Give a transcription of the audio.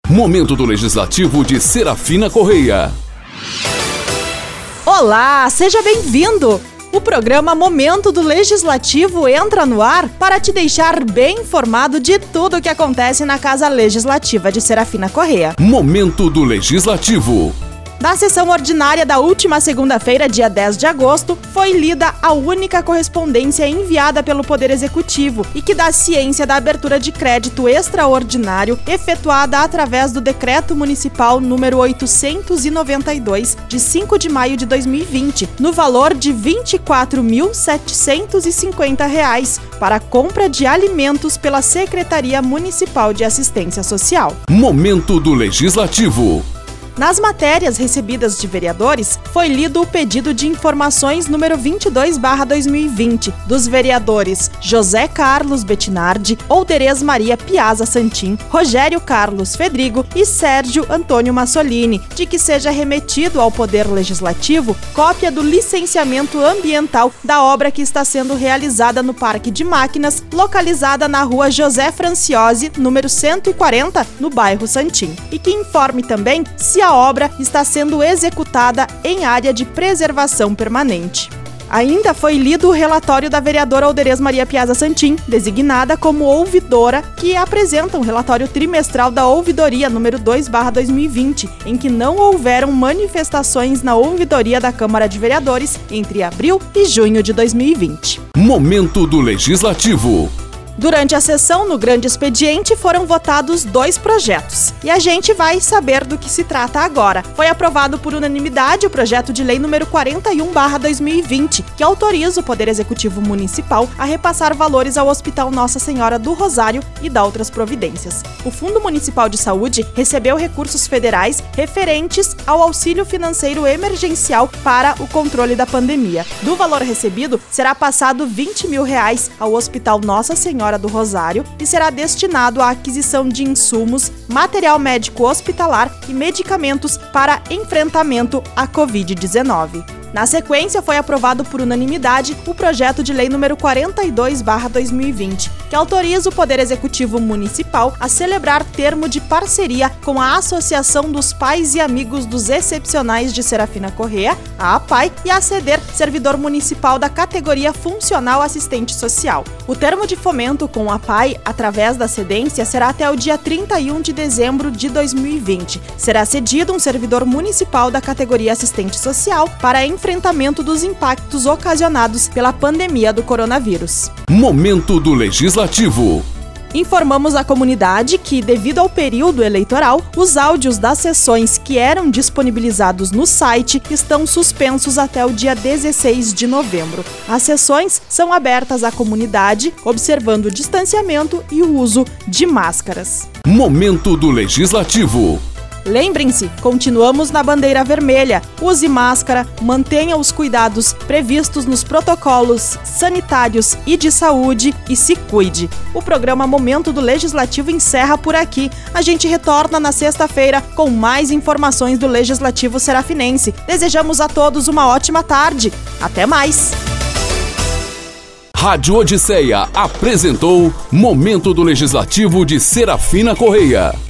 Momento do Legislativo de Serafina Correia. Olá, seja bem-vindo! O programa Momento do Legislativo entra no ar para te deixar bem informado de tudo o que acontece na Casa Legislativa de Serafina Correia. Momento do Legislativo. Na sessão ordinária da última segunda-feira, dia 10 de agosto, foi lida a única correspondência enviada pelo Poder Executivo e que dá ciência da abertura de crédito extraordinário efetuada através do Decreto Municipal número 892, de 5 de maio de 2020, no valor de R$ 24.750 para a compra de alimentos pela Secretaria Municipal de Assistência Social. Momento do Legislativo. Nas matérias recebidas de vereadores, foi lido o pedido de informações número 22/2020 dos vereadores José Carlos Bettinardi, Olderez Maria Piazza Santin, Rogério Carlos Fedrigo e Sérgio Antônio Massolini, de que seja remetido ao Poder Legislativo cópia do licenciamento ambiental da obra que está sendo realizada no Parque de Máquinas, localizada na rua José Franciose, número 140, no bairro Santin, e que informe também se a obra está sendo executada em área de preservação permanente. Ainda foi lido o relatório da vereadora Olderez Maria Piazza Santin, designada como ouvidora, que apresenta um relatório trimestral da ouvidoria número 2/2020, em que não houveram manifestações na ouvidoria da Câmara de Vereadores entre abril e junho de 2020. Momento do Legislativo. Durante a sessão, no grande expediente, foram votados 2 projetos. E a gente vai saber do que se trata agora. Foi aprovado por unanimidade o projeto de lei número 41/2020, que autoriza o Poder Executivo Municipal a repassar valores ao Hospital Nossa Senhora do Rosário e dá outras providências. O Fundo Municipal de Saúde recebeu recursos federais referentes ao auxílio financeiro emergencial para o controle da pandemia. Do valor recebido, será passado R$ 20 mil ao Hospital Nossa Senhora do Rosário e será destinado à aquisição de insumos, material médico hospitalar e medicamentos para enfrentamento à Covid-19. Na sequência, foi aprovado por unanimidade o projeto de lei número 42/2020, que autoriza o Poder Executivo Municipal a celebrar termo de parceria com a Associação dos Pais e Amigos dos Excepcionais de Serafina Correia, a APAI, e a ceder servidor municipal da categoria Funcional Assistente Social. O termo de fomento com a APAI, através da cedência, será até o dia 31 de dezembro de 2020. Será cedido um servidor municipal da categoria Assistente Social para enfrentamento dos impactos ocasionados pela pandemia do coronavírus. Momento do Legislativo. Informamos à comunidade que, devido ao período eleitoral, os áudios das sessões que eram disponibilizados no site estão suspensos até o dia 16 de novembro. As sessões são abertas à comunidade, observando o distanciamento e o uso de máscaras. Momento do Legislativo. Lembrem-se, continuamos na bandeira vermelha. Use máscara, mantenha os cuidados previstos nos protocolos sanitários e de saúde e se cuide. O programa Momento do Legislativo encerra por aqui. A gente retorna na sexta-feira com mais informações do Legislativo Serafinense. Desejamos a todos uma ótima tarde. Até mais! Rádio Odisseia apresentou Momento do Legislativo de Serafina Correia.